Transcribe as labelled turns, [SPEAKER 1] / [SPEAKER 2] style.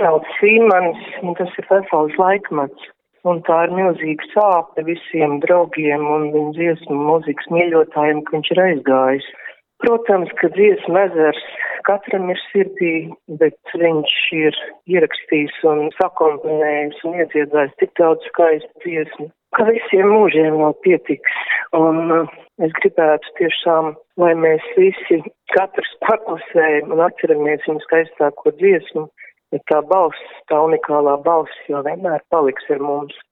[SPEAKER 1] norauts Sīmanis, un tas ir vesels laikmets. Un tā ir milzīga sāpe visiem draugiem un viņa dziesmu mūzikas mīļotājiem, ka viņš ir aizgājis. Protams, ka dziesmu ezers katram ir sirdī, bet viņš ir ierakstījis un sakomponējis un iedziedājis tik daudz skaistu dziesmu, ka visiem mūžiem vēl pietiks. Un es gribētu tiešām, lai mēs visi katrs paklusējam un atceramies viņu skaistāko dziesmu, bet tā balss, tā unikālā balss jau vienmēr paliks ar mums.